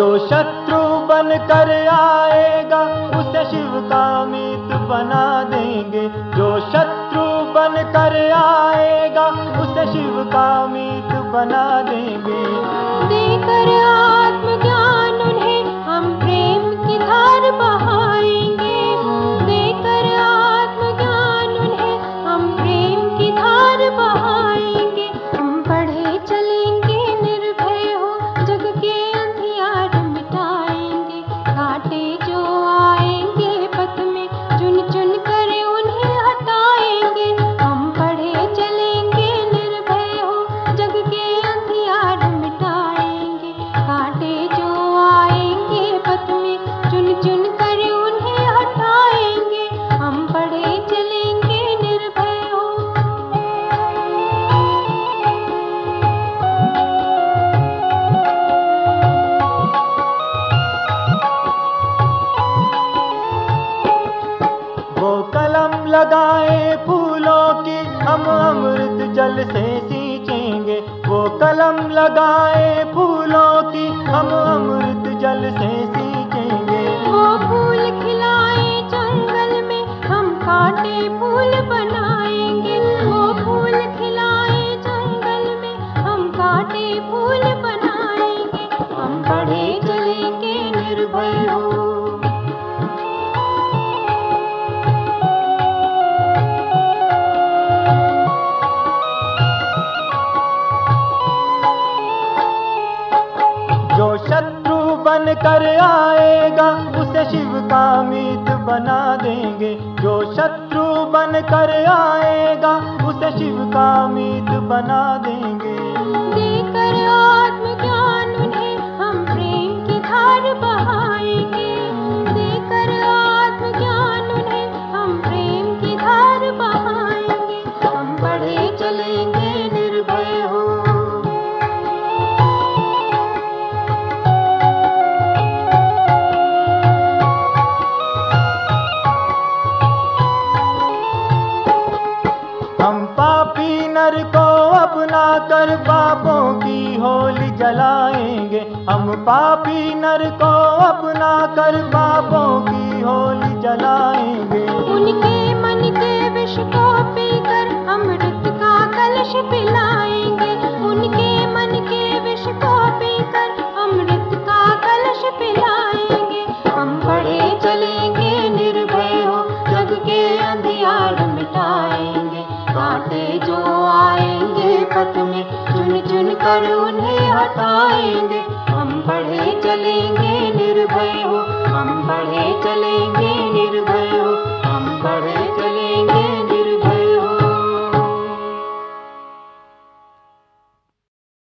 जो शत्रु बन कर आएगा उसे शिव का मीत बना देंगे। जो शत्रु बन कर आएगा उसे शिव का मीत बना देंगे। देकर आत्मज्ञान उन्हें हम प्रेम की धार बहाएंगे। देकर आत्मज्ञान उन्हें हम प्रेम की धार बहाएंगे। हम बढ़े चलेंगे निर्भय हो, जग के अंधियार मिटाएंगे। कांटे जो आएंगे पथ में चुन चुन कर उन्हें हटाएंगे। हम बढ़े चलेंगे निर्भय हो, जग के अंधियार मिटाएंगे। कांटे जो आएंगे पथ में चुन चुन कर उन्हें हटाएंगे। हम बढ़े चलेंगे निर्भय हो। वो कलम लगाए फूलों की हम अमृत जल से सींचेंगे। वो कलम लगाए फूलों की हम अमृत जल से सींचेंगे। वो फूल खिलाए जंगल में हम कांटे फूल बनाएंगे। वो फूल खिलाए जंगल में हम कांटे फूल बनाएंगे। हम बढ़े चलेंगे निर्भय हो। जो शत्रु बन कर आएगा उसे शिव का मीत बना देंगे। जो शत्रु बन कर आएगा उसे शिव का मीत बना देंगे। देकर आत्मज्ञान उन्हें हम प्रेम की धार बहाएंगे। देकर आत्मज्ञान उन्हें हम प्रेम की धार बहाएंगे। हम बढ़े चलेंगे निर्भय हो। हम पापी नर को अपना कर पापों की होली जलाएंगे। हम पापी नर को अपना कर पापों की होली जलाएंगे। उनके मन के विष को पीकर अमृत का कलश पिलाएंगे। उनके मन के विष को पीकर अमृत का कलश पिलाएंगे। हम बढ़े चलेंगे निर्भय हो, जग के अंधियार मिटाएंगे। कांटे जो आएंगे पथ में चुन चुन कर उन्हें हटाएंगे। हम बढ़े चलेंगे निर्भय हो, हम बढ़े चलेंगे